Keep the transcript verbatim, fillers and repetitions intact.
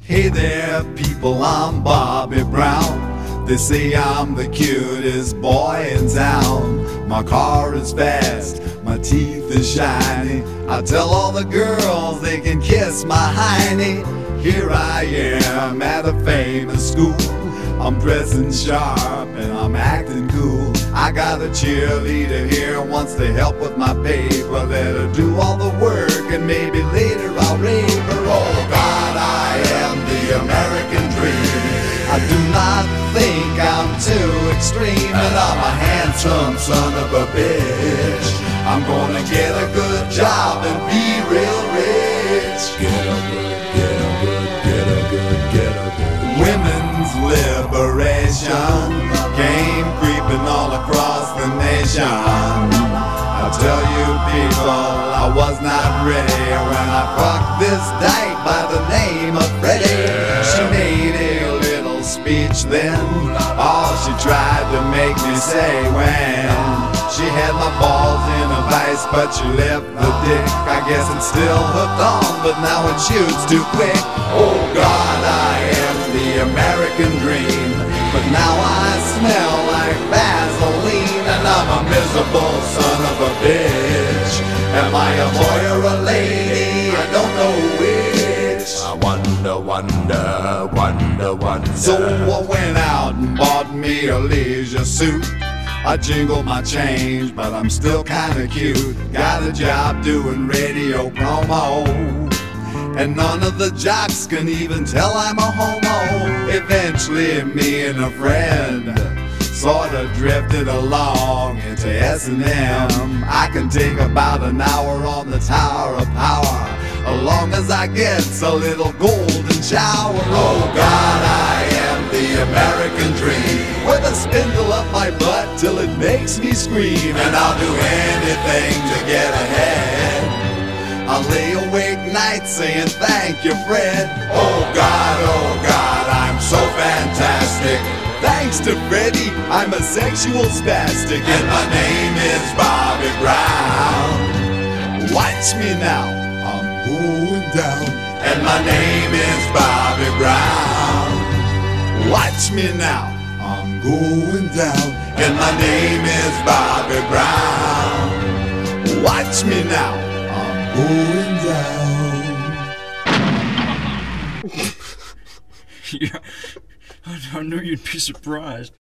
Hey there, people, I'm Bobby Brown. They say I'm the cutest boy in town. My car is fast, my teeth is shiny. I tell all the girls they can kiss my hiney. Here I am at a famous school. I'm dressing sharp and I'm acting cool. I got a cheerleader here, wants to help with my paper. Let her do all the work and maybe later I'll rape her. Oh God, I am the American dream. I do not think I'm too extreme, and I'm a handsome son of a bitch. I'm gonna get a good job and be real rich. Get a good, get a good, get a good, get a good. Women's liberation came creeping all across the nation. I tell you people, I was not ready when I fucked this dyke by the name of Freddie. She made a little speech then, all she tried to make me say when she had my balls in a vice, but she left the dick. I guess it's still hooked on, but now it shoots too quick. Oh God, I am the American dream, but now I smell like Vaseline, and I'm a miserable son of a bitch. Am I a boy or a lady? I don't know which. I wonder, wonder, wonder, wonder. So I went out and bought me a leisure suit. I jingle my change, but I'm still kinda cute. Got a job doing radio promo, and none of the jocks can even tell I'm a homo. Eventually me and a friend sorta drifted along into S and M. I can take about an hour on the Tower of Power, as long as I get a little golden shower. Oh God, I am the American dream, with a spindle up my butt till it makes me scream. And I'll do anything to get ahead. I'll lay awake nights saying thank you, Fred. Oh God, oh God, I'm so fantastic. Thanks to Freddie, I'm a sexual spastic, and my name is Bobby Brown. Watch me now, I'm going down. And my name is Bobby Brown. Watch me now, I'm going down. And my name is Bobby Brown. Watch me now, I'm going down. Yeah, I knew you'd be surprised.